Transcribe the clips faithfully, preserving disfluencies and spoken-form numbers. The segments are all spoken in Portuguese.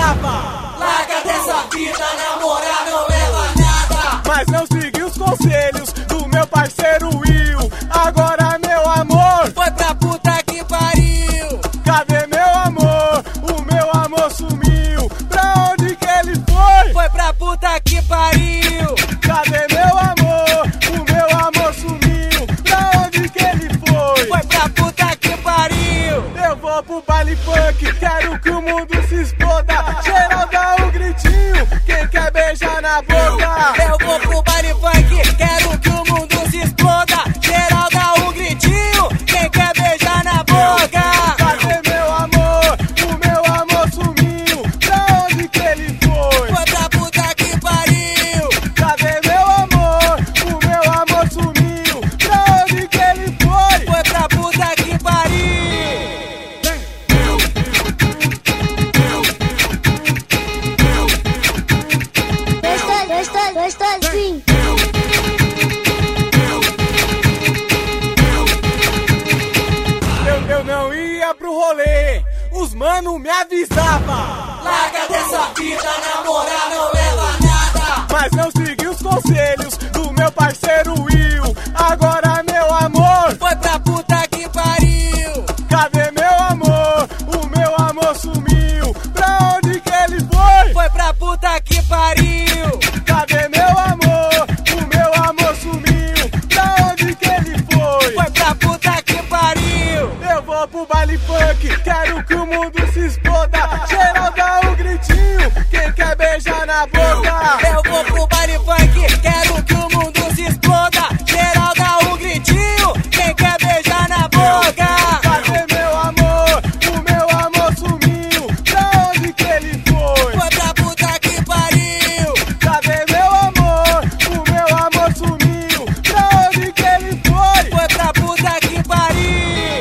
avisava: larga dessa vida, namorar não leva nada. Mas não segui os conselhos do meu parceiro Will. Agora meu amor foi pra puta que pariu. Cadê meu amor? O meu amor sumiu. Pra onde que ele foi? Foi pra puta que pariu. Cadê meu amor? O meu amor sumiu. Pra onde que ele foi? Foi pra puta que pariu. Eu vou pro baile funk, quero que o mundo se exploda. Geral dá um gritinho, quem quer beijar na boca? Eu vou pro baile funk, quero que o mundo se exploda. Geral dá um gritinho, quem quer beijar na boca? Cadê meu amor? O meu amor sumiu. Pra onde que ele foi? Foi pra puta que pariu. Cadê meu amor? O meu amor sumiu. Pra onde que ele foi? Foi pra puta que pariu. Gostosinho. Eu, eu não ia pro rolê, os mano me avisava: larga dessa vida, namorar não leva nada. Mas não segui os conselhos do meu parceiro Will. Agora meu amor foi pra puta que pariu. Cadê meu amor? O meu amor sumiu. Pra onde que ele foi? Foi pra puta que pariu. Cadê meu amor? O meu amor sumiu. Pra onde que ele foi? Foi pra puta que pariu. Eu vou pro baile funk, quero que o mundo se exploda. Geral dá um gritinho, quem quer beijar na boca? Eu vou pro baile funk, quero que o mundo se exploda. Geral dá um gritinho, quem quer beijar na boca? Cadê meu amor? O meu amor sumiu. Pra onde que ele foi? Foi pra puta que pariu. Cadê meu amor? O meu amor sumiu. Pra onde que ele foi? Foi pra puta que pariu.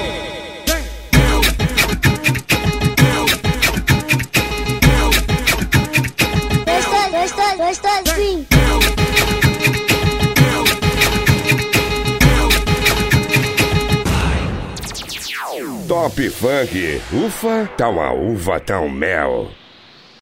Gostosinho. Top Funk. Ufa, tá uma uva, tá um mel.